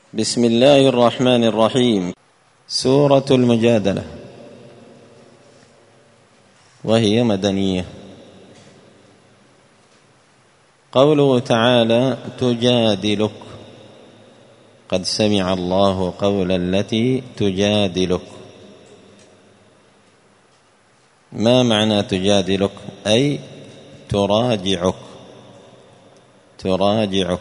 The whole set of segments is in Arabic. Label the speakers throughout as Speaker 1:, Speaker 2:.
Speaker 1: بسم الله الرحمن الرحيم. سورة المجادلة، وهي مدنية. قوله تعالى: تجادلك، قد سمع الله قول التي تجادلك. ما معنى تجادلك؟ أي تراجعك، تراجعك.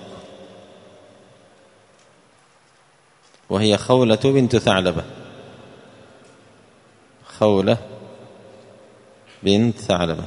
Speaker 1: وهي خولة بنت ثعلبة، خولة بنت ثعلبة.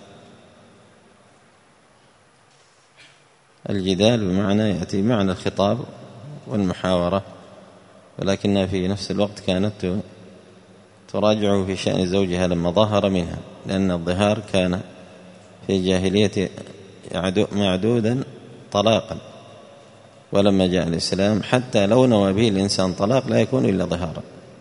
Speaker 1: الجدال بمعنى يأتي معنى الخطاب والمحاورة، ولكنها في نفس الوقت كانت تراجعه في شأن زوجها لما ظهر منها، لأن الظهار كان في الجاهلية معدودا طلاقا، ولما جاء الإسلام حتى لو نوى به الإنسان طلاق لا يكون إلا ظهارا.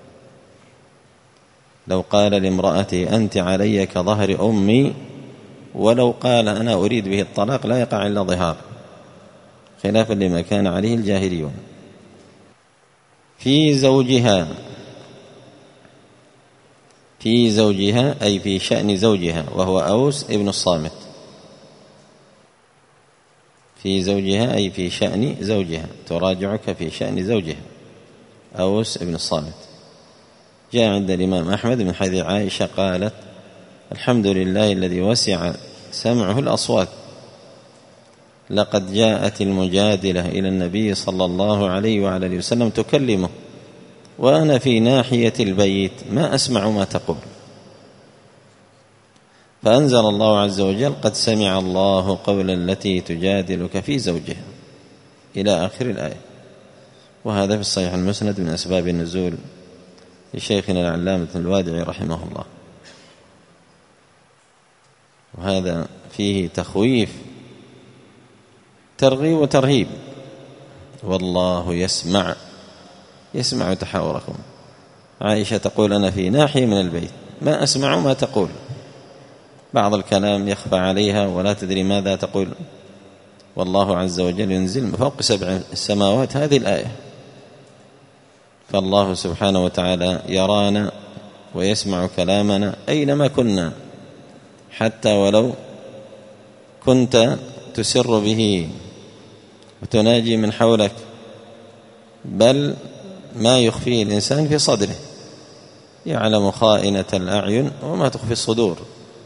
Speaker 1: لو قال لامرأته أنت علي كظهر أمي، ولو قال أنا أريد به الطلاق لا يقع إلا ظهار، خلافا لما كان عليه الجاهليون. في زوجها، في زوجها أي في شأن زوجها، وهو أوس ابن الصامت. في زوجها أي في شأن زوجها، تراجعك في شأن زوجها، أوس ابن الصامت. جاء عند الإمام أحمد من حديث عائشة قالت: الحمد لله الذي وسع سمعه الأصوات، لقد جاءت المجادلة إلى النبي صلى الله عليه وعلى آله وسلم تكلمه وأنا في ناحية البيت ما أسمع ما تقول، فأنزل الله عز وجل: قد سمع الله قول التي تجادلك في زوجها، إلى آخر الآية. وهذا في الصحيح المسند من أسباب النزول لشيخنا العلامة الوادعي رحمه الله. وهذا فيه تخويف، ترغيب وترهيب. والله يسمع تحاوركم. عائشة تقول: أنا في ناحية من البيت ما أسمع ما تقول، بعض الكلام يخفى عليها ولا تدري ماذا تقول، والله عز وجل ينزل من فوق 7 السماوات هذه الآية. فالله سبحانه وتعالى يرانا ويسمع كلامنا أينما كنا، حتى ولو كنت تسر به وتناجي من حولك، بل ما يخفيه الإنسان في صدره، يعلم خائنة الأعين وما تخفي الصدور.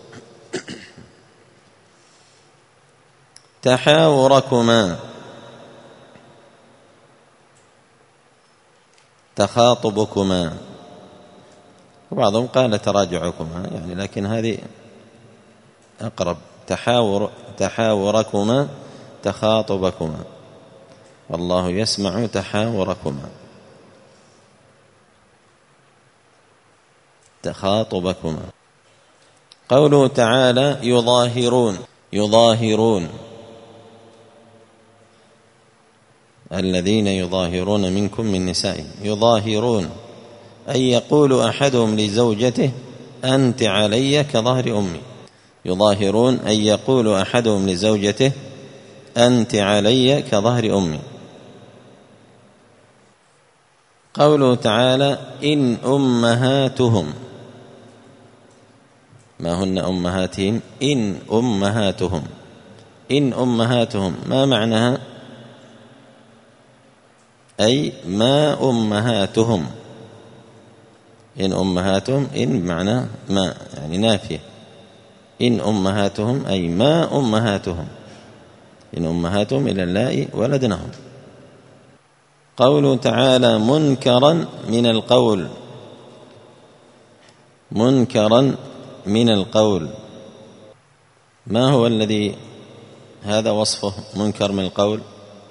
Speaker 1: تحاوركما، تخاطبكما، وبعضهم قال تراجعكما يعني، لكن هذه أقرب. تحاوركما، تخاطبكما، والله يسمع تحاوركما، تخاطبكما. قوله تعالى: يظاهرون، يظاهرون، الذين يظاهرون منكم من نسائهم. يظاهرون أي يقول أحدهم لزوجته: أنت علي كظهر أمي. يظاهرون أي يقول أحدهم لزوجته: أنت علي كظهر أمي. قوله تعالى: إن أمهاتهم، ما هن أمهاتهم؟ إن أمهاتهم. إن أمهاتهم ما معناها؟ أي ما أمهاتهم. إن أمهاتهم، إن بمعنى ما يعني نافية. إن أمهاتهم أي ما أمهاتهم، إن أمهاتهم إلى اللائي ولدنهم. قوله تعالى: منكرا من القول، منكرا من القول. ما هو الذي هذا وصفه منكر من القول؟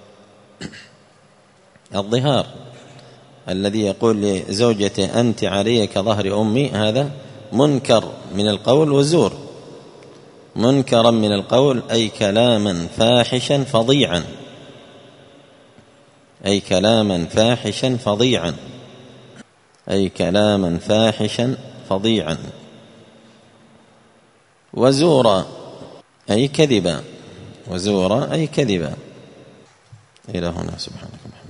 Speaker 1: الظهار. الذي يقول لزوجته أنت علي كظهر أمي، هذا منكر من القول وزور. منكرا من القول أي كلاما فاحشا فظيعا، أي كلاما فاحشا فظيعا، أي كلاما فاحشا فظيعا. وزورا أي كذبا، وزورا أي كذبا. إلى هنا. سبحانك.